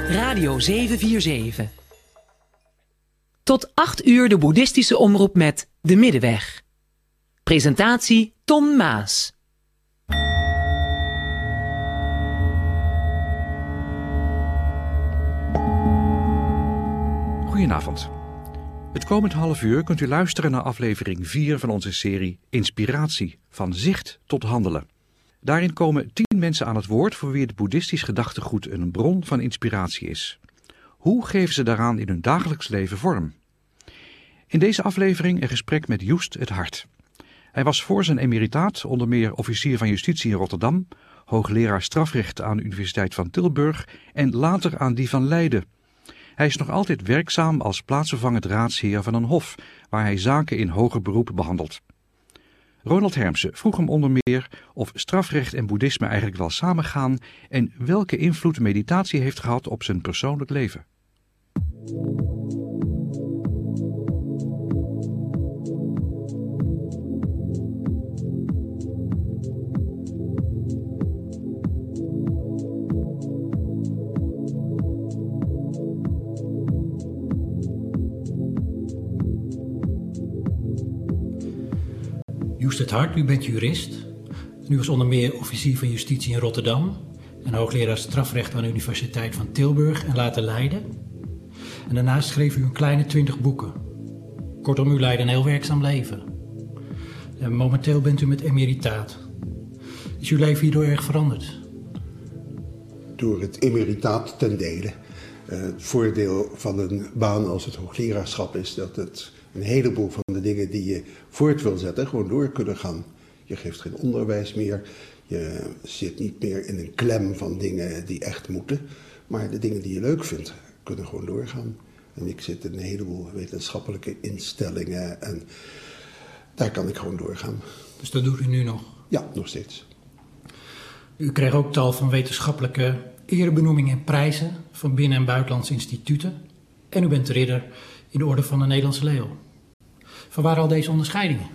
Radio 747. Tot 8 uur de boeddhistische omroep met De Middenweg. Presentatie Ton Maas. Goedenavond. Het komend half uur kunt u luisteren naar aflevering 4 van onze serie Inspiratie, van zicht tot handelen. Daarin komen 10 mensen aan het woord voor wie het boeddhistisch gedachtegoed een bron van inspiratie is. Hoe geven ze daaraan in hun dagelijks leven vorm? In deze aflevering een gesprek met Joest het Hart. Hij was voor zijn emeritaat onder meer officier van justitie in Rotterdam, hoogleraar strafrecht aan de Universiteit van Tilburg en later aan die van Leiden. Hij is nog altijd werkzaam als plaatsvervangend raadsheer van een hof, waar hij zaken in hoger beroep behandelt. Ronald Hermsen vroeg hem onder meer of strafrecht en boeddhisme eigenlijk wel samengaan en welke invloed meditatie heeft gehad op zijn persoonlijk leven. Joest het Hart, u bent jurist. U was onder meer officier van justitie in Rotterdam en hoogleraar strafrecht aan de Universiteit van Tilburg en later Leiden. En daarnaast schreef u een kleine 20 boeken. Kortom, u leidt een heel werkzaam leven. En momenteel bent u met emeritaat. Is uw leven hierdoor erg veranderd? Door het emeritaat ten dele. Het voordeel van een baan als het hoogleraarschap is dat het een heleboel van de dingen die je voort wil zetten gewoon door kunnen gaan. Je geeft geen onderwijs meer, je zit niet meer in een klem van dingen die echt moeten, maar de dingen die je leuk vindt kunnen gewoon doorgaan. En ik zit in een heleboel wetenschappelijke instellingen en daar kan ik gewoon doorgaan. Dus dat doet u nu nog? Ja, nog steeds. U kreeg ook tal van wetenschappelijke erebenoemingen en prijzen van binnen- en buitenlandse instituten. En u bent ridder in de orde van de Nederlandse Leeuw. Vanwaar al deze onderscheidingen?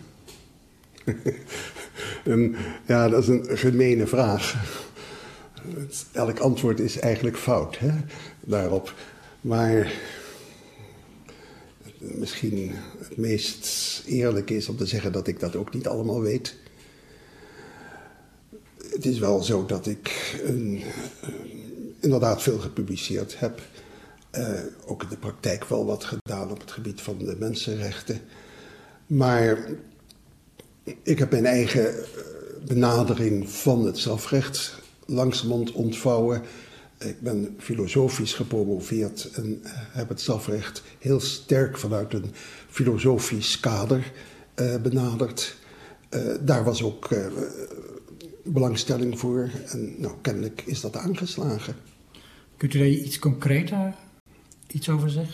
Ja, dat is een gemene vraag. Elk antwoord is eigenlijk fout, hè, daarop. Maar misschien het meest eerlijk is om te zeggen dat ik dat ook niet allemaal weet. Het is wel zo dat ik inderdaad veel gepubliceerd heb. Ook in de praktijk wel wat gedaan op het gebied van de mensenrechten. Maar ik heb mijn eigen benadering van het strafrecht langzamerhand ontvouwen. Ik ben filosofisch gepromoveerd en heb het strafrecht heel sterk vanuit een filosofisch kader benaderd. Daar was ook belangstelling voor en nou, kennelijk is dat aangeslagen. Kunt u daar iets concreter iets over zeggen?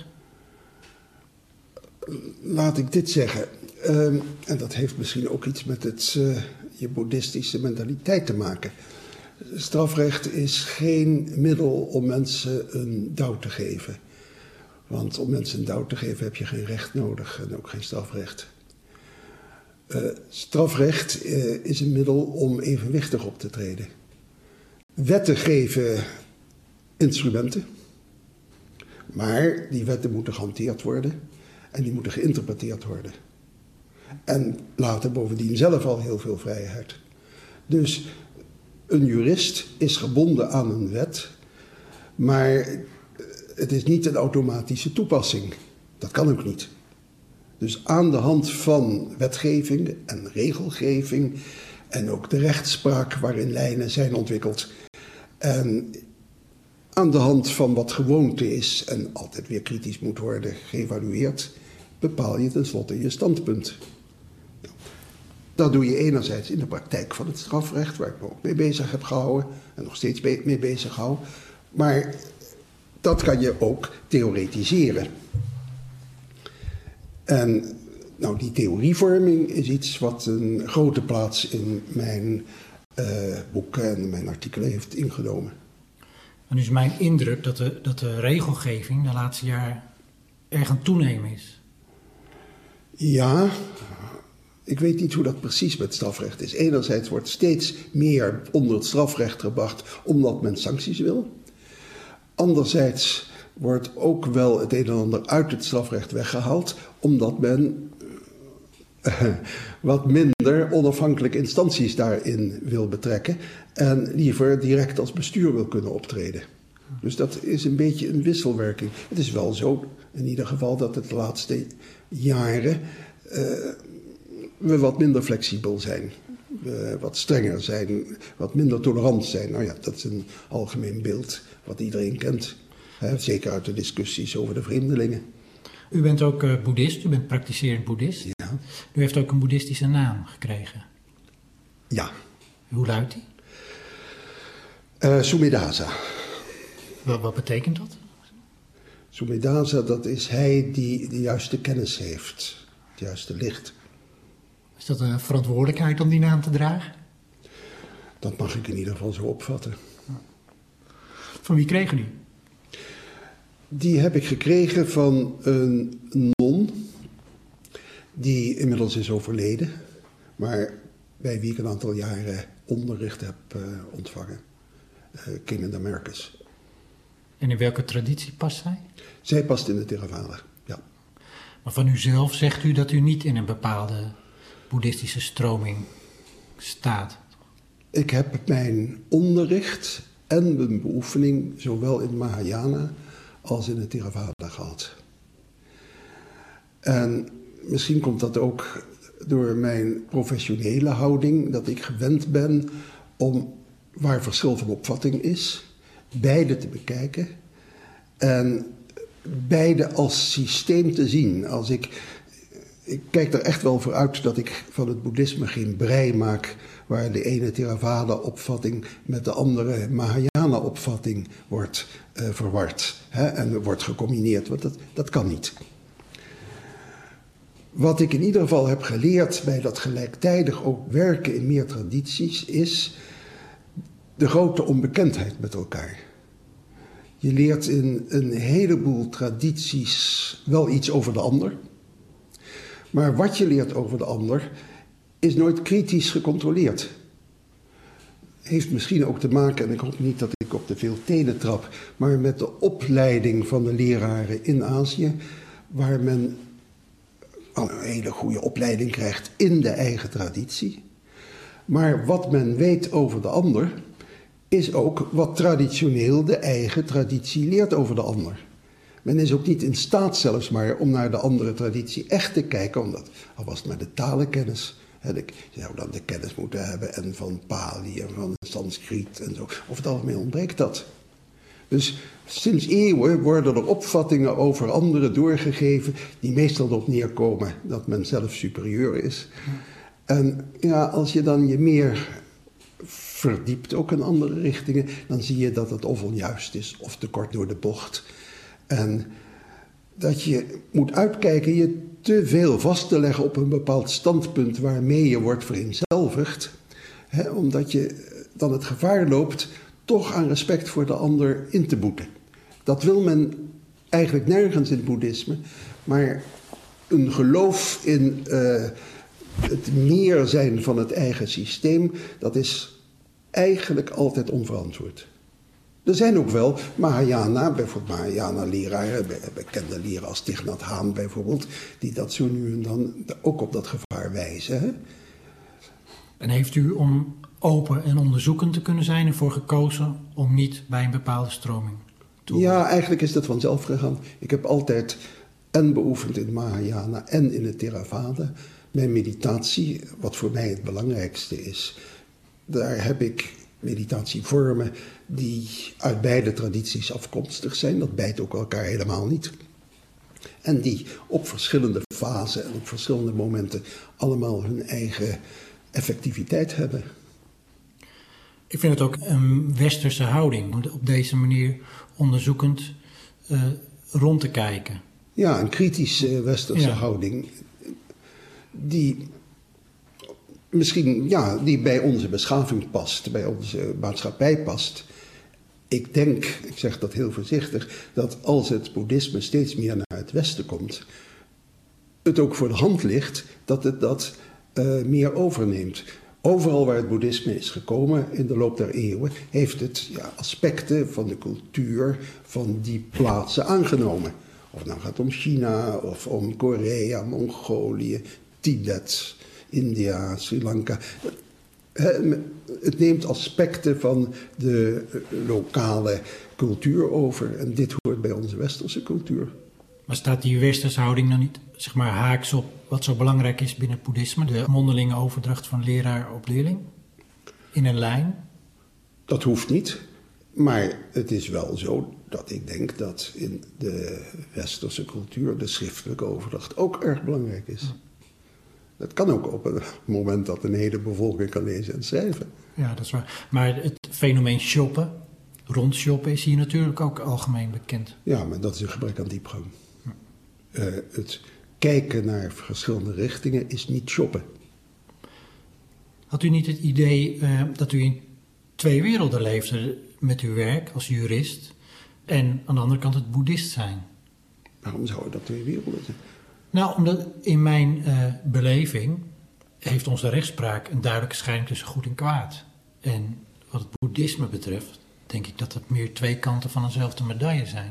Laat ik dit zeggen. En dat heeft misschien ook iets met je boeddhistische mentaliteit te maken. Strafrecht is geen middel om mensen een douw te geven. Want om mensen een douw te geven heb je geen recht nodig en ook geen strafrecht. Strafrecht is een middel om evenwichtig op te treden. Wetten geven instrumenten. Maar die wetten moeten gehanteerd worden en die moeten geïnterpreteerd worden. En laten bovendien zelf al heel veel vrijheid. Dus een jurist is gebonden aan een wet, maar het is niet een automatische toepassing. Dat kan ook niet. Dus aan de hand van wetgeving en regelgeving en ook de rechtspraak waarin lijnen zijn ontwikkeld en aan de hand van wat gewoonte is en altijd weer kritisch moet worden geëvalueerd, bepaal je tenslotte je standpunt. Dat doe je enerzijds in de praktijk van het strafrecht, waar ik me ook mee bezig heb gehouden en nog steeds mee bezig hou. Maar dat kan je ook theoretiseren. En nou, die theorievorming is iets wat een grote plaats in mijn boeken en mijn artikelen heeft ingenomen. En nu is mijn indruk dat de regelgeving de laatste jaren erg aan het toenemen is. Ja, ik weet niet hoe dat precies met strafrecht is. Enerzijds wordt steeds meer onder het strafrecht gebracht omdat men sancties wil. Anderzijds wordt ook wel het een en ander uit het strafrecht weggehaald, omdat men wat minder onafhankelijke instanties daarin wil betrekken en liever direct als bestuur wil kunnen optreden. Dus dat is een beetje een wisselwerking. Het is wel zo, in ieder geval, dat het de laatste jaren we wat minder flexibel zijn. Wat strenger zijn, wat minder tolerant zijn. Nou ja, dat is een algemeen beeld wat iedereen kent. Zeker uit de discussies over de vreemdelingen. U bent ook boeddhist, u bent praktiserend boeddhist. Ja. U heeft ook een boeddhistische naam gekregen. Ja. Hoe luidt die? Sumedasa. Wat betekent dat? Sumedasa, dat is hij die de juiste kennis heeft. Het juiste licht. Is dat een verantwoordelijkheid om die naam te dragen? Dat mag ik in ieder geval zo opvatten. Van wie kreeg u? Die heb ik gekregen van een non die inmiddels is overleden, maar bij wie ik een aantal jaren onderricht heb ontvangen. King Marcus. En in welke traditie past zij? Zij past in de Theravada, ja. Maar van uzelf zegt u dat u niet in een bepaalde boeddhistische stroming staat. Ik heb mijn onderricht en mijn beoefening zowel in Mahayana als in het Theravada gehad. En misschien komt dat ook door mijn professionele houding, dat ik gewend ben om, waar verschil van opvatting is, beide te bekijken en beide als systeem te zien. Ik kijk er echt wel voor uit dat ik van het boeddhisme geen brei maak waar de ene Theravada-opvatting met de andere Mahayana-opvatting wordt verward en wordt gecombineerd, want dat kan niet. Wat ik in ieder geval heb geleerd bij dat gelijktijdig ook werken in meer tradities is de grote onbekendheid met elkaar. Je leert in een heleboel tradities wel iets over de ander. Maar wat je leert over de ander is nooit kritisch gecontroleerd. Heeft misschien ook te maken, en ik hoop niet dat ik op te veel tenen trap, maar met de opleiding van de leraren in Azië, waar men een hele goede opleiding krijgt in de eigen traditie. Maar wat men weet over de ander is ook wat traditioneel de eigen traditie leert over de ander. Men is ook niet in staat zelfs maar om naar de andere traditie echt te kijken, omdat al was het maar de talenkennis. Je zou dan de kennis moeten hebben en van Pali en van Sanskriet en zo. Over het algemeen ontbreekt dat. Dus sinds eeuwen worden er opvattingen over anderen doorgegeven die meestal erop neerkomen dat men zelf superieur is. En ja, als je dan je meer verdiept, ook in andere richtingen, dan zie je dat het of onjuist is of te kort door de bocht. En dat je moet uitkijken je te veel vast te leggen op een bepaald standpunt waarmee je wordt vereenzelvigd, omdat je dan het gevaar loopt toch aan respect voor de ander in te boeten. Dat wil men eigenlijk nergens in het boeddhisme, maar een geloof in het meer zijn van het eigen systeem, dat is eigenlijk altijd onverantwoord. Er zijn ook wel Mahayana, bijvoorbeeld Mahayana-leraren, bekende leraren als Thich Nhat Hanh bijvoorbeeld, die dat zo nu en dan ook op dat gevaar wijzen. Hè? En heeft u om open en onderzoekend te kunnen zijn ervoor gekozen om niet bij een bepaalde stroming te horen? Ja, eigenlijk is dat vanzelf gegaan. Ik heb altijd en beoefend in Mahayana en in het Theravada. Mijn meditatie, wat voor mij het belangrijkste is, daar heb ik meditatievormen die uit beide tradities afkomstig zijn. Dat bijt ook elkaar helemaal niet. En die op verschillende fasen en op verschillende momenten allemaal hun eigen effectiviteit hebben. Ik vind het ook een westerse houding om op deze manier onderzoekend rond te kijken. Ja, een kritische westerse houding die misschien die bij onze beschaving past, bij onze maatschappij past. Ik denk, ik zeg dat heel voorzichtig, dat als het boeddhisme steeds meer naar het westen komt, het ook voor de hand ligt dat het dat meer overneemt. Overal waar het boeddhisme is gekomen in de loop der eeuwen, heeft het aspecten van de cultuur van die plaatsen aangenomen. Of het nou gaat om China, of om Korea, Mongolië, Tibet, India, Sri Lanka. Het neemt aspecten van de lokale cultuur over. En dit hoort bij onze westerse cultuur. Maar staat die westerse houding dan niet zeg maar haaks op wat zo belangrijk is binnen het boeddhisme? De mondelinge overdracht van leraar op leerling? In een lijn? Dat hoeft niet. Maar het is wel zo dat ik denk dat in de westerse cultuur de schriftelijke overdracht ook erg belangrijk is. Dat kan ook op een moment dat een hele bevolking kan lezen en schrijven. Ja, dat is waar. Maar het fenomeen shoppen, rondshoppen, is hier natuurlijk ook algemeen bekend. Ja, maar dat is een gebrek aan diepgang. Het kijken naar verschillende richtingen is niet shoppen. Had u niet het idee dat u in twee werelden leefde met uw werk als jurist en aan de andere kant het boeddhist zijn? Waarom zouden dat twee werelden zijn? Nou, omdat in mijn beleving heeft onze rechtspraak een duidelijke scheiding tussen goed en kwaad. En wat het boeddhisme betreft, denk ik dat het meer twee kanten van eenzelfde medaille zijn.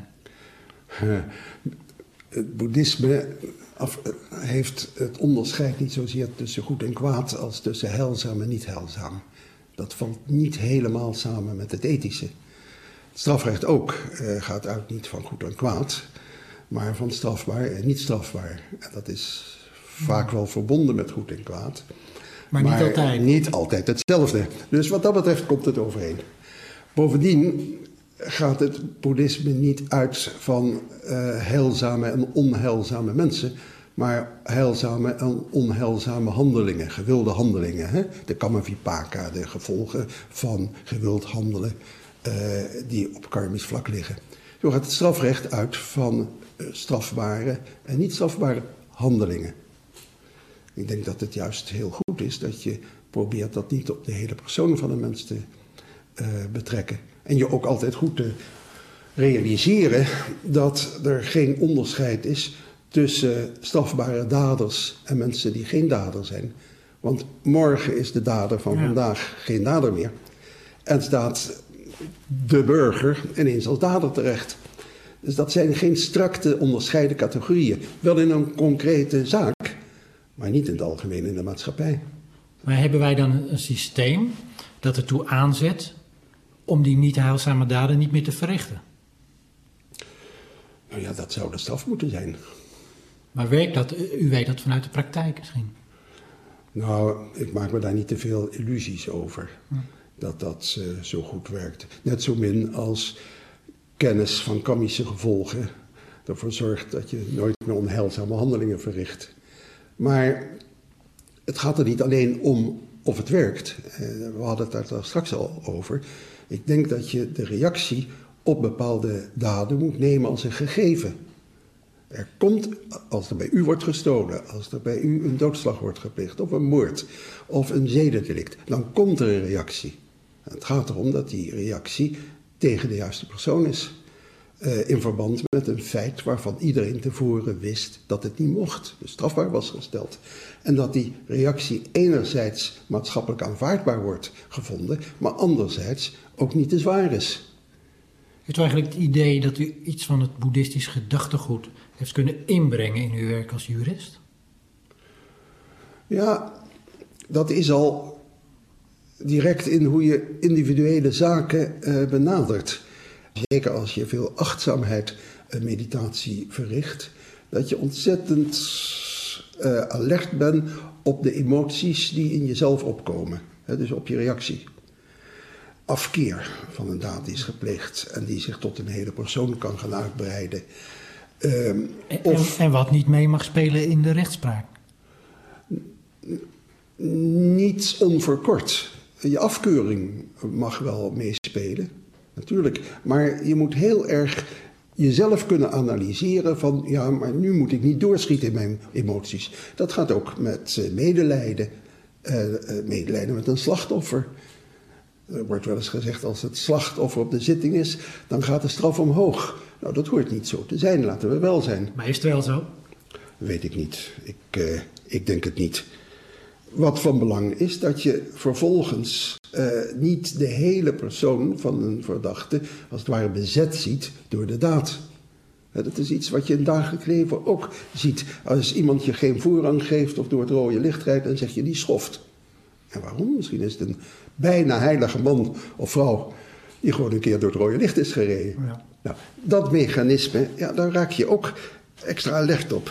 Het boeddhisme heeft het onderscheid niet zozeer tussen goed en kwaad als tussen heilzaam en niet heilzaam. Dat valt niet helemaal samen met het ethische. Het strafrecht ook gaat uit niet van goed en kwaad, maar van strafbaar en niet strafbaar. En dat is vaak wel verbonden met goed en kwaad. Maar niet altijd. Niet altijd hetzelfde. Dus wat dat betreft komt het overeen. Bovendien gaat het boeddhisme niet uit van heilzame en onheilzame mensen, maar heilzame en onheilzame handelingen, gewilde handelingen. Hè? De Kamma-vipaka, de gevolgen van gewild handelen die op karmisch vlak liggen. Zo gaat het strafrecht uit van strafbare en niet strafbare handelingen. Ik denk dat het juist heel goed is dat je probeert dat niet op de hele persoon van een mens te betrekken. En je ook altijd goed te realiseren dat er geen onderscheid is tussen strafbare daders en mensen die geen dader zijn. Want morgen is de dader van vandaag geen dader meer. En staat de burger ineens als dader terecht. Dus dat zijn geen strakte onderscheiden categorieën. Wel in een concrete zaak, maar niet in het algemeen in de maatschappij. Maar hebben wij dan een systeem dat ertoe aanzet om die niet heilzame daden niet meer te verrichten? Nou ja, dat zou de straf moeten zijn. Maar werkt dat? U weet dat vanuit de praktijk misschien? Nou, ik maak me daar niet te veel illusies over. Dat zo goed werkt. Net zo min als kennis van karmische gevolgen ervoor zorgt dat je nooit meer onheilzame handelingen verricht. Maar het gaat er niet alleen om of het werkt. We hadden het daar straks al over. Ik denk dat je de reactie op bepaalde daden moet nemen als een gegeven. Er komt, als er bij u wordt gestolen, als er bij u een doodslag wordt gepleegd, of een moord, of een zedendelict, dan komt er een reactie. En het gaat erom dat die reactie tegen de juiste persoon is. In verband met een feit waarvan iedereen tevoren wist dat het niet mocht, dus strafbaar was gesteld. En dat die reactie enerzijds maatschappelijk aanvaardbaar wordt gevonden, maar anderzijds ook niet te zwaar is. Heeft u eigenlijk het idee dat u iets van het boeddhistisch gedachtegoed heeft kunnen inbrengen in uw werk als jurist? Ja, dat is al direct in hoe je individuele zaken benadert. Zeker als je veel achtzaamheid meditatie verricht, dat je ontzettend alert bent op de emoties die in jezelf opkomen. Dus op je reactie. Afkeer van een daad die is gepleegd en die zich tot een hele persoon kan gaan uitbreiden. En wat niet mee mag spelen in de rechtspraak? Niet onverkort. Je afkeuring mag wel meespelen, natuurlijk. Maar je moet heel erg jezelf kunnen analyseren van, ja, maar nu moet ik niet doorschieten in mijn emoties. Dat gaat ook met medelijden. Medelijden met een slachtoffer. Er wordt wel eens gezegd, als het slachtoffer op de zitting is, dan gaat de straf omhoog. Nou, dat hoort niet zo te zijn, laten we wel zijn. Maar is het wel zo? Weet ik niet. Ik denk het niet. Wat van belang is dat je vervolgens niet de hele persoon van een verdachte als het ware bezet ziet door de daad. Dat is iets wat je in het dagelijks leven ook ziet. Als iemand je geen voorrang geeft of door het rode licht rijdt, dan zeg je die schoft. En waarom? Misschien is het een bijna heilige man of vrouw die gewoon een keer door het rode licht is gereden. Ja. Nou, dat mechanisme, ja, daar raak je ook extra alert op.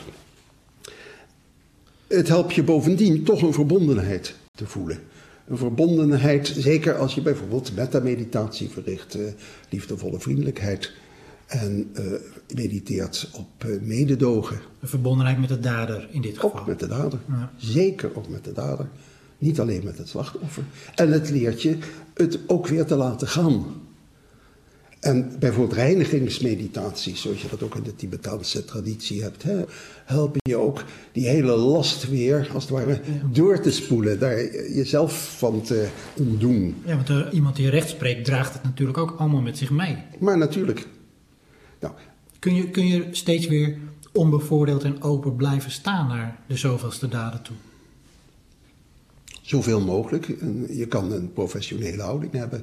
Het helpt je bovendien toch een verbondenheid te voelen. Een verbondenheid, zeker als je bijvoorbeeld metameditatie verricht, liefdevolle vriendelijkheid en mediteert op mededogen. Een verbondenheid met de dader in dit geval. Ook met de dader, ja. Zeker ook met de dader. Niet alleen met het slachtoffer. En het leert je het ook weer te laten gaan. En bijvoorbeeld reinigingsmeditaties, zoals je dat ook in de Tibetaanse traditie hebt, helpen je ook die hele last weer, als het ware, door te spoelen. Daar jezelf van te ontdoen. Ja, want iemand die recht spreekt, draagt het natuurlijk ook allemaal met zich mee. Maar natuurlijk. Nou, kun je steeds weer onbevoordeeld en open blijven staan naar de zoveelste daden toe? Zoveel mogelijk. Je kan een professionele houding hebben.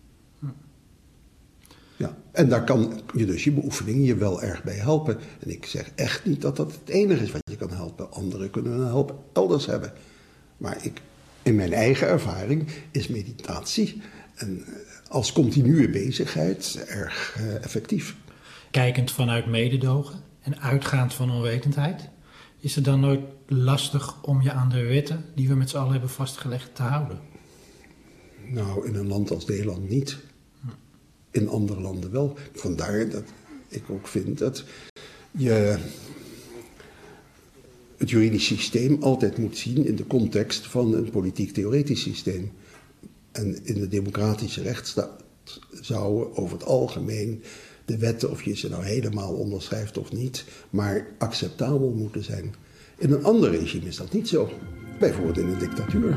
Ja, en daar kan je dus je beoefening je wel erg bij helpen. En ik zeg echt niet dat dat het enige is wat je kan helpen. Anderen kunnen een hulp elders hebben. Maar in mijn eigen ervaring is meditatie als continue bezigheid erg effectief. Kijkend vanuit mededogen en uitgaand van onwetendheid, is het dan nooit lastig om je aan de wetten die we met z'n allen hebben vastgelegd te houden? Nou, in een land als Nederland niet. In andere landen wel. Vandaar dat ik ook vind dat je het juridisch systeem altijd moet zien in de context van een politiek-theoretisch systeem. En in de democratische rechtsstaat zouden over het algemeen de wetten, of je ze nou helemaal onderschrijft of niet, maar acceptabel moeten zijn. In een ander regime is dat niet zo. Bijvoorbeeld in een dictatuur.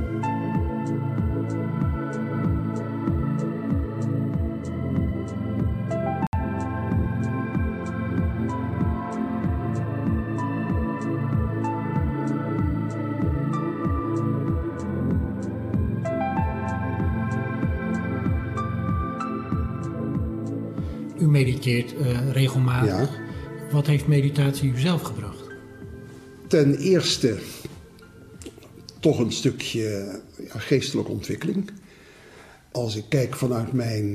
U mediteert regelmatig. Ja. Wat heeft meditatie u zelf gebracht? Ten eerste toch een stukje geestelijke ontwikkeling. Als ik kijk vanuit mijn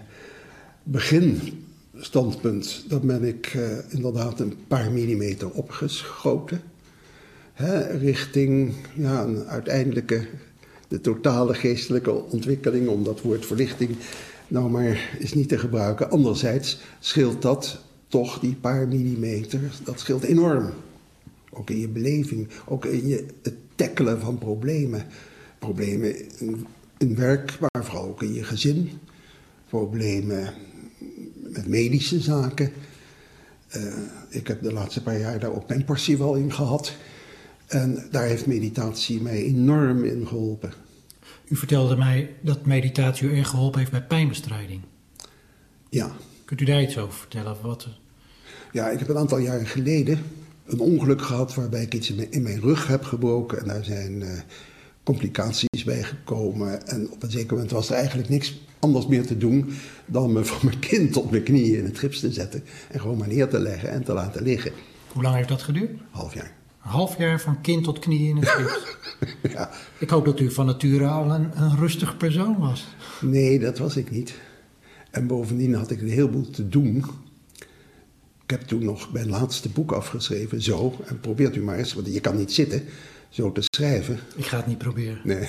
beginstandpunt, dan ben ik inderdaad een paar millimeter opgeschoten. Richting een uiteindelijke, de totale geestelijke ontwikkeling, om dat woord verlichting nou maar is niet te gebruiken. Anderzijds scheelt dat toch, die paar millimeter, dat scheelt enorm. Ook in je beleving, ook in het tackelen van problemen. Problemen in werk, maar vooral ook in je gezin. Problemen met medische zaken. Ik heb de laatste paar jaar daar ook mijn passie wel in gehad. En daar heeft meditatie mij enorm in geholpen. U vertelde mij dat meditatie u erg geholpen heeft bij pijnbestrijding. Ja. Kunt u daar iets over vertellen? Ja, ik heb een aantal jaren geleden een ongeluk gehad waarbij ik iets in mijn rug heb gebroken. En daar zijn complicaties bij gekomen. En op een zeker moment was er eigenlijk niks anders meer te doen dan me van mijn kind op mijn knieën in het gips te zetten. En gewoon maar neer te leggen en te laten liggen. Hoe lang heeft dat geduurd? Half jaar. Een half jaar van kind tot knieën in het gips. Ja. Ik hoop dat u van nature al een rustig persoon was. Nee, dat was ik niet. En bovendien had ik een heleboel te doen. Ik heb toen nog mijn laatste boek afgeschreven, zo. En probeert u maar eens, want je kan niet zitten, zo te schrijven. Ik ga het niet proberen. Nee.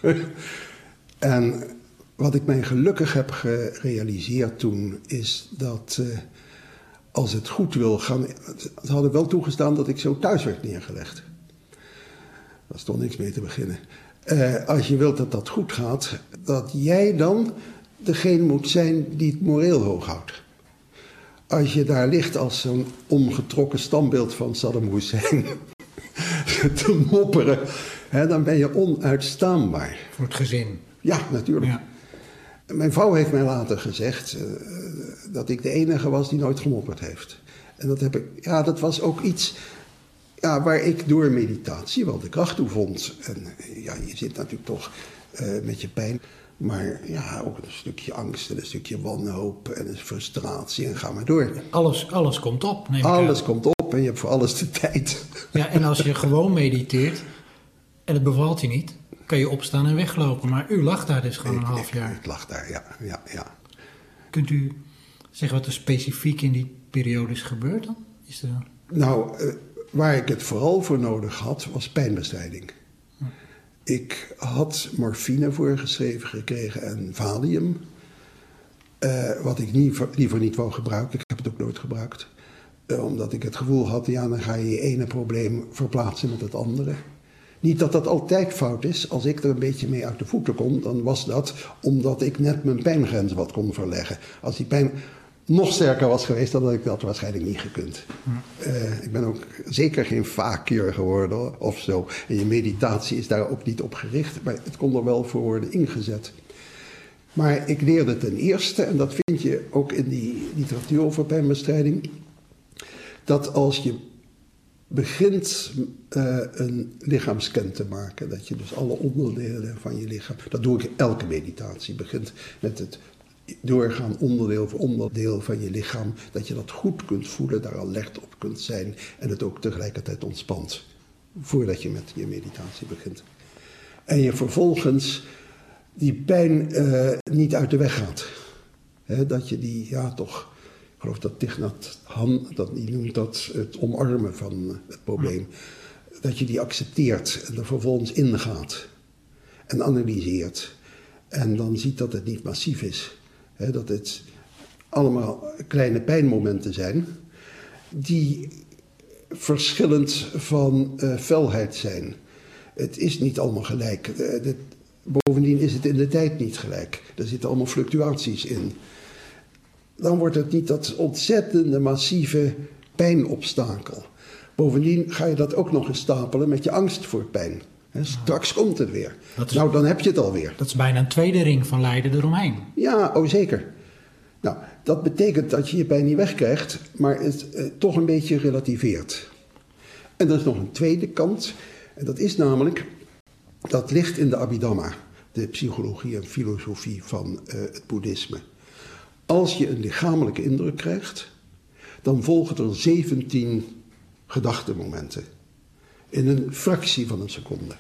En wat ik mij gelukkig heb gerealiseerd toen, is dat als het goed wil gaan. Ze hadden wel toegestaan dat ik zo thuis werd neergelegd. Daar is toch niks mee te beginnen. Als je wilt dat dat goed gaat, dat jij dan degene moet zijn die het moreel hoog houdt. Als je daar ligt als zo'n omgetrokken standbeeld van Saddam Hussein te mopperen, dan ben je onuitstaanbaar. Voor het gezin. Ja, natuurlijk. Ja. Mijn vrouw heeft mij later gezegd dat ik de enige was die nooit gemopperd heeft. En dat was ook iets. Ja, waar ik door meditatie wel de kracht toe vond. En ja, je zit natuurlijk toch met je pijn. Maar ja, ook een stukje angst en een stukje wanhoop en een frustratie en ga maar door. Alles komt op, neem ik aan. Alles komt op en je hebt voor alles de tijd. Ja, en als je gewoon mediteert en het bevalt je niet, kan je opstaan en weglopen. Maar u lag daar dus gewoon een half jaar. Ik lag daar, ja. Kunt u zeggen wat er specifiek in die periode is gebeurd dan? Nou, waar ik het vooral voor nodig had, was pijnbestrijding. Ik had morfine voorgeschreven gekregen en Valium. Wat ik liever niet wou gebruiken. Ik heb het ook nooit gebruikt. Omdat ik het gevoel had, ja, dan ga je ene probleem verplaatsen met het andere. Niet dat dat altijd fout is. Als ik er een beetje mee uit de voeten kon, dan was dat omdat ik net mijn pijngrens wat kon verleggen. Als die pijn nog sterker was geweest, dan had ik dat waarschijnlijk niet gekund. Ik ben ook zeker geen fakir geworden of zo. En je meditatie is daar ook niet op gericht, maar het kon er wel voor worden ingezet. Maar ik leerde ten eerste, en dat vind je ook in die literatuur over pijnbestrijding, dat als je begint een lichaamscan te maken, dat je dus alle onderdelen van je lichaam, dat doe ik elke meditatie, begint met het doorgaan onderdeel voor onderdeel van je lichaam, dat je dat goed kunt voelen, daar alert op kunt zijn en het ook tegelijkertijd ontspant, voordat je met je meditatie begint. En je vervolgens die pijn niet uit de weg gaat. Dat je die, ja toch, ik geloof dat Thich Nhat Hanh, die noemt dat het omarmen van het probleem. Dat je die accepteert en er vervolgens ingaat en analyseert. En dan ziet dat het niet massief is. Dat het allemaal kleine pijnmomenten zijn die verschillend van felheid zijn. Het is niet allemaal gelijk. Bovendien is het in de tijd niet gelijk. Er zitten allemaal fluctuaties in. Dan wordt het niet dat ontzettende massieve pijnobstakel. Bovendien ga je dat ook nog eens stapelen met je angst voor pijn. Straks komt het weer. Nou, dan heb je het alweer. Dat is bijna een tweede ring van lijden eromheen. Ja, oh zeker. Nou, dat betekent dat je je pijn niet wegkrijgt, maar het toch een beetje relativeert. En er is nog een tweede kant. En dat is namelijk, dat ligt in de Abhidhamma, de psychologie en filosofie van het boeddhisme. Als je een lichamelijke indruk krijgt, dan volgen er 17 gedachtenmomenten. In een fractie van een seconde.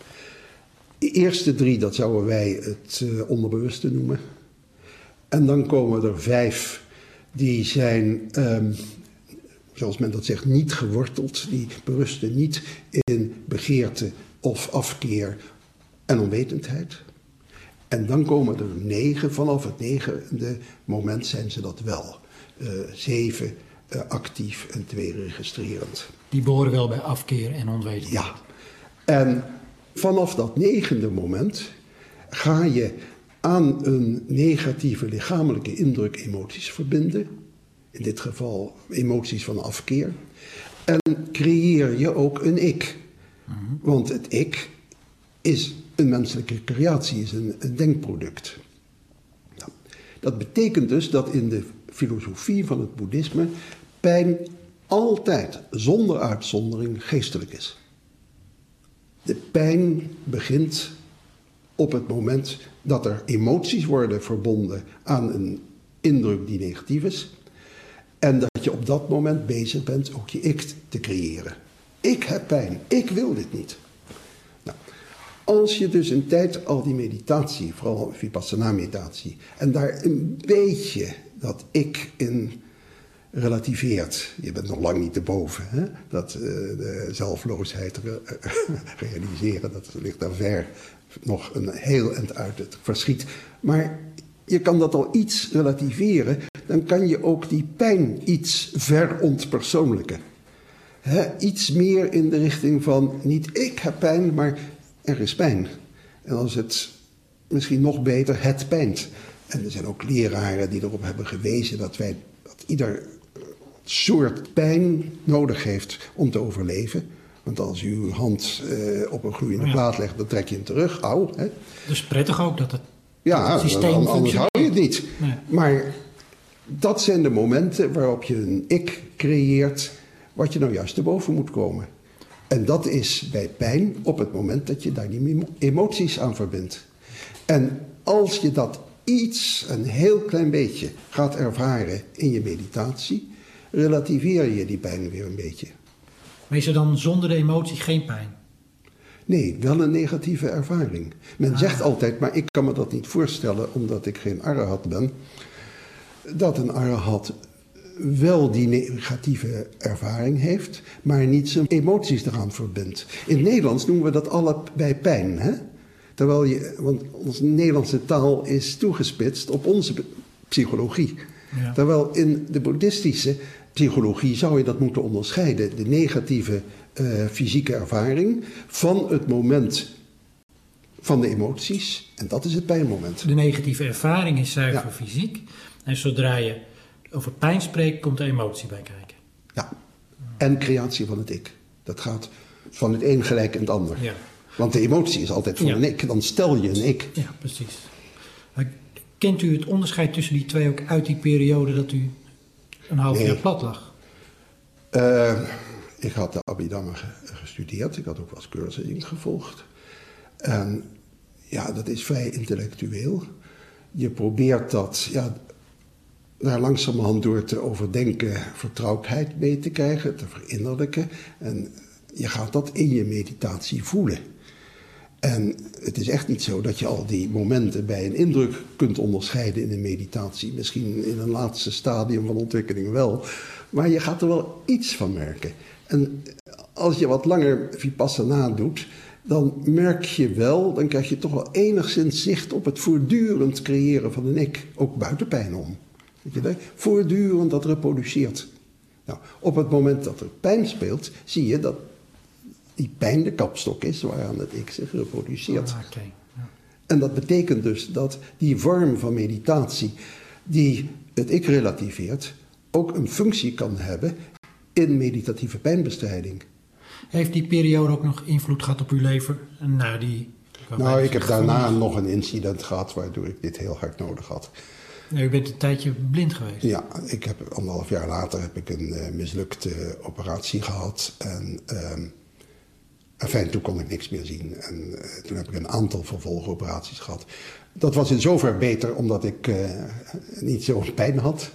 De eerste 3, dat zouden wij het onderbewuste noemen. En dan komen er 5, die zijn, zoals men dat zegt, niet geworteld. Die berusten niet in begeerte of afkeer en onwetendheid. En dan komen er 9, vanaf het 9e moment zijn ze dat wel. 7 actief en 2 registrerend. Die behoren wel bij afkeer en onwetendheid. Ja, en vanaf dat 9e moment ga je aan een negatieve lichamelijke indruk emoties verbinden. In dit geval emoties van afkeer. En creëer je ook een ik. Want het ik is een menselijke creatie, is een denkproduct. Nou, dat betekent dus dat in de filosofie van het boeddhisme pijn altijd, zonder uitzondering, geestelijk is. De pijn begint op het moment dat er emoties worden verbonden aan een indruk die negatief is. En dat je op dat moment bezig bent ook je ik te creëren. Ik heb pijn, ik wil dit niet. Nou, als je dus een tijd al die meditatie, vooral vipassana-meditatie, en daar een beetje dat ik in relativeert. Je bent nog lang niet te boven. Hè? Dat de zelfloosheid realiseren, dat ligt daar ver nog een heel eind uit het verschiet. Maar je kan dat al iets relativeren, dan kan je ook die pijn iets verontpersoonlijken. Iets meer in de richting van niet ik heb pijn, maar er is pijn. En als het misschien nog beter, het pijnt. En er zijn ook leraren die erop hebben gewezen dat ieder soort pijn nodig heeft om te overleven. Want als u uw hand op een gloeiende plaat legt, dan trek je hem terug. Auw. Hè? Dus prettig ook dat het systeem anders hou je het niet. Nee. Maar dat zijn de momenten waarop je een ik creëert wat je nou juist te boven moet komen. En dat is bij pijn op het moment dat je daar die emoties aan verbindt. En als je dat een heel klein beetje gaat ervaren in je meditatie, relativeer je die pijn weer een beetje. Maar is er dan zonder de emotie geen pijn? Nee, wel een negatieve ervaring. Men zegt altijd, maar ik kan me dat niet voorstellen omdat ik geen arahat ben, dat een arahat wel die negatieve ervaring heeft, maar niet zijn emoties eraan verbindt. In het Nederlands noemen we dat allebei pijn, hè? Want onze Nederlandse taal is toegespitst op onze psychologie. Ja. Terwijl in de boeddhistische psychologie zou je dat moeten onderscheiden. De negatieve fysieke ervaring van het moment van de emoties. En dat is het pijnmoment. De negatieve ervaring is zuiver fysiek. En zodra je over pijn spreekt, komt de emotie bij kijken. Ja, en creatie van het ik. Dat gaat van het een gelijk in het ander. Ja. Want de emotie is altijd van een ik. Dan stel je een ik. Ja, precies. Kent u het onderscheid tussen die twee ook uit die periode dat u een half jaar plat lag? Ik had de Abhidhamma gestudeerd. Ik had ook wel eens cursussen ingevolgd. En ja, dat is vrij intellectueel. Je probeert dat daar langzamerhand door te overdenken vertrouwdheid mee te krijgen, te verinnerlijken. En je gaat dat in je meditatie voelen. En het is echt niet zo dat je al die momenten bij een indruk kunt onderscheiden in een meditatie. Misschien in een laatste stadium van ontwikkeling wel. Maar je gaat er wel iets van merken. En als je wat langer Vipassana doet, dan merk je wel, dan krijg je toch wel enigszins zicht op het voortdurend creëren van een ik. Ook buiten pijn om. Weet je dat? Voortdurend dat reproduceert. Nou, op het moment dat er pijn speelt, zie je dat die pijn de kapstok is waaraan het ik zich reproduceert. Ja. En dat betekent dus dat die vorm van meditatie die het ik relativeert, ook een functie kan hebben in meditatieve pijnbestrijding. Heeft die periode ook nog invloed gehad op uw leven? Nou, ik heb daarna nog een incident gehad waardoor ik dit heel hard nodig had. U bent een tijdje blind geweest. Ja, ik heb 1,5 jaar later heb ik een mislukte operatie gehad. En toen kon ik niks meer zien. En toen heb ik een aantal vervolgoperaties gehad. Dat was in zover beter omdat ik niet zo'n pijn had.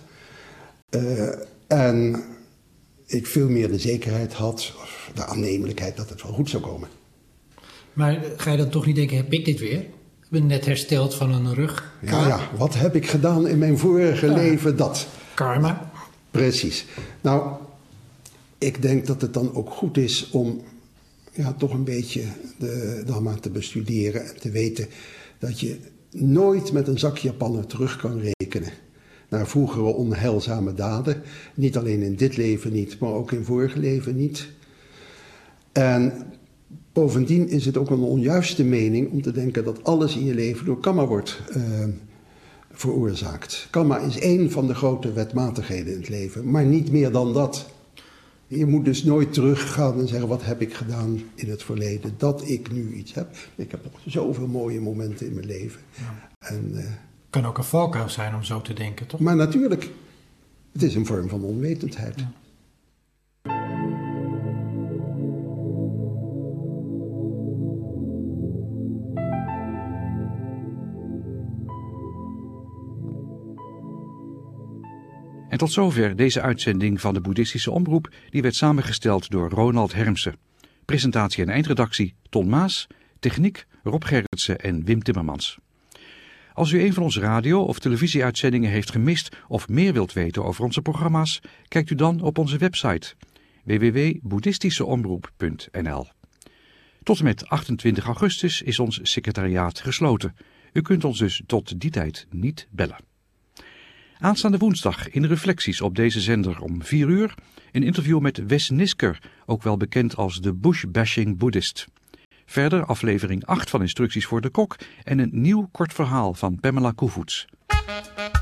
En ik veel meer de zekerheid had, of de aannemelijkheid dat het wel goed zou komen. Maar ga je dan toch niet denken, heb ik dit weer? Ik ben net hersteld van een rug. Ja, wat heb ik gedaan in mijn vorige leven? Dat. Karma. Precies. Nou, ik denk dat het dan ook goed is om toch een beetje de Dhamma te bestuderen en te weten dat je nooit met een zak Japaner terug kan rekenen naar vroegere onheilzame daden. Niet alleen in dit leven niet, maar ook in vorige leven niet. En bovendien is het ook een onjuiste mening om te denken dat alles in je leven door karma wordt veroorzaakt. Karma is één van de grote wetmatigheden in het leven, maar niet meer dan dat. Je moet dus nooit teruggaan en zeggen, wat heb ik gedaan in het verleden, dat ik nu iets heb. Ik heb nog zoveel mooie momenten in mijn leven. Ja. Kan ook een valkuil zijn om zo te denken, toch? Maar natuurlijk, het is een vorm van onwetendheid. Ja. En tot zover deze uitzending van de Boeddhistische Omroep, die werd samengesteld door Ronald Hermsen. Presentatie en eindredactie Ton Maas, techniek Rob Gerritsen en Wim Timmermans. Als u een van onze radio- of televisieuitzendingen heeft gemist of meer wilt weten over onze programma's, kijkt u dan op onze website www.boeddhistischeomroep.nl. Tot en met 28 augustus is ons secretariaat gesloten. U kunt ons dus tot die tijd niet bellen. Aanstaande woensdag in Reflecties op deze zender om 4 uur een interview met Wes Nisker, ook wel bekend als de Bush-bashing Boeddhist. Verder aflevering 8 van Instructies voor de Kok en een nieuw kort verhaal van Pamela Koevoets.